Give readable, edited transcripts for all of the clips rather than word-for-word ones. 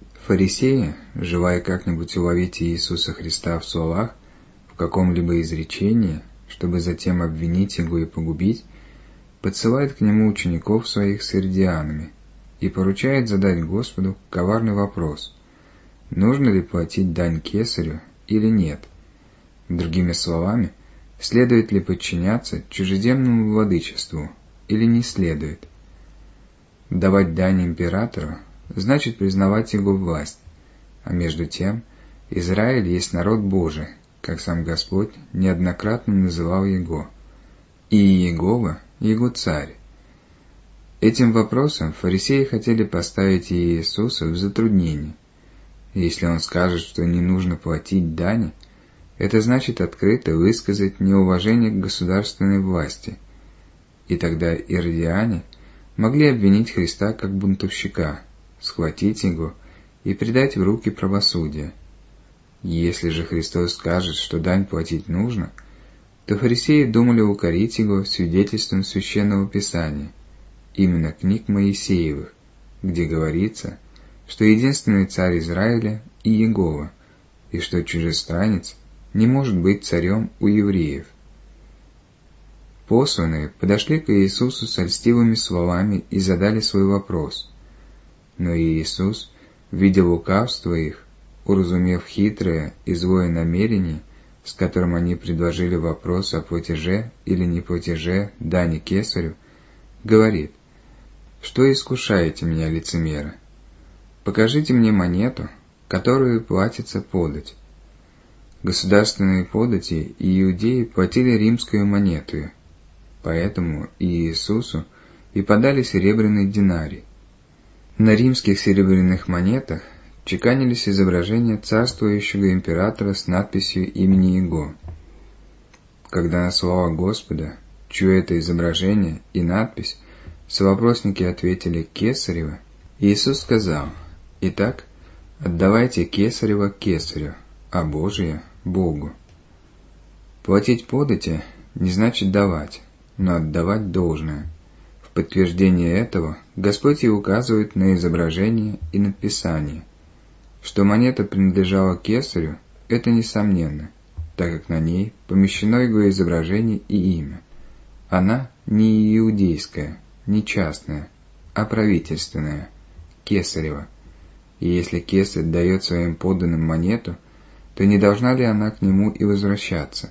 Фарисеи, желая как-нибудь уловить Иисуса Христа в словах, в каком-либо изречении, чтобы затем обвинить Его и погубить, подсылают к Нему учеников своих с иродианами и поручают задать Господу коварный вопрос: нужно ли платить дань кесарю или нет? Другими словами, следует ли подчиняться чужеземному владычеству или не следует? Давать дань императору значит признавать его власть, а между тем Израиль есть народ Божий, как сам Господь неоднократно называл его, и Иегова — его царь. Этим вопросом фарисеи хотели поставить Иисуса в затруднение. Если он скажет, что не нужно платить дани, это значит открыто высказать неуважение к государственной власти, и тогда иродиане могли обвинить Христа как бунтовщика, схватить его и предать в руки правосудия. Если же Христос скажет, что дань платить нужно, то фарисеи думали укорить его свидетельством Священного Писания, именно книг Моисеевых, где говорится, что единственный царь Израиля — Иегова, и что чужестранец не может быть царем у евреев. Посланные подошли к Иисусу с льстивыми словами и задали свой вопрос. Но Иисус, видя лукавство их, уразумев хитрое и злое намерение, с которым они предложили вопрос о платеже или неплатеже дани кесарю, говорит: «Что искушаете меня, лицемеры? Покажите мне монету, которую платится подать». Государственные подати и иудеи платили римскую монету, поэтому и Иисусу и подали серебряный динарий. На римских серебряных монетах чеканились изображения царствующего императора с надписью имени Его. Когда на слова Господа, чье это изображение и надпись, совопросники ответили «Кесарево», Иисус сказал: «Итак, отдавайте Кесарево Кесарю, а Божие — Богу». Платить подати не значит давать, но отдавать должное. В подтверждение этого Господь и указывает на изображение и надписание. Что монета принадлежала Кесарю, это несомненно, так как на ней помещено его изображение и имя. Она не иудейская, не частная, а правительственная, Кесарева. И если Кесарь дает своим подданным монету, то не должна ли она к нему и возвращаться?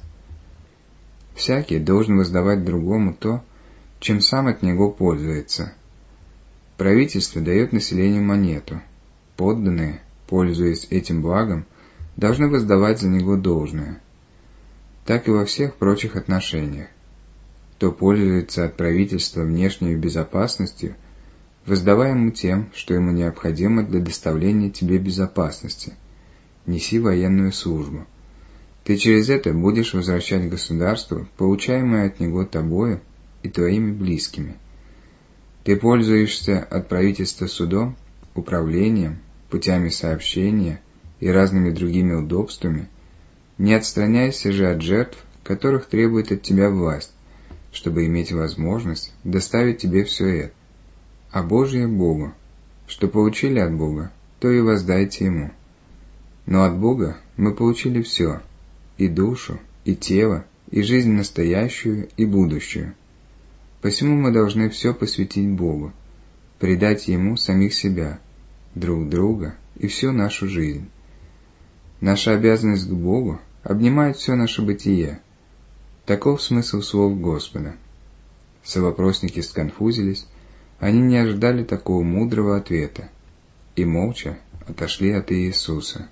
Всякий должен воздавать другому то, чем сам от него пользуется. Правительство дает населению монету, подданные, пользуясь этим благом, должны воздавать за него должное. Так и во всех прочих отношениях. Кто пользуется от правительства внешней безопасностью, воздавай ему тем, что ему необходимо для доставления тебе безопасности. Неси военную службу. Ты через это будешь возвращать государству получаемое от него тобою и твоими близкими. Ты пользуешься от правительства судом, управлением, путями сообщения и разными другими удобствами. Не отстраняйся же от жертв, которых требует от тебя власть, чтобы иметь возможность доставить тебе все это. А Божие — Богу. Что получили от Бога, то и воздайте Ему. Но от Бога мы получили все — и душу, и тело, и жизнь настоящую и будущую. Посему мы должны все посвятить Богу, предать Ему самих себя, друг друга и всю нашу жизнь. Наша обязанность к Богу обнимает все наше бытие. Таков смысл слов Господа. Совопросники сконфузились, они не ожидали такого мудрого ответа и молча отошли от Иисуса.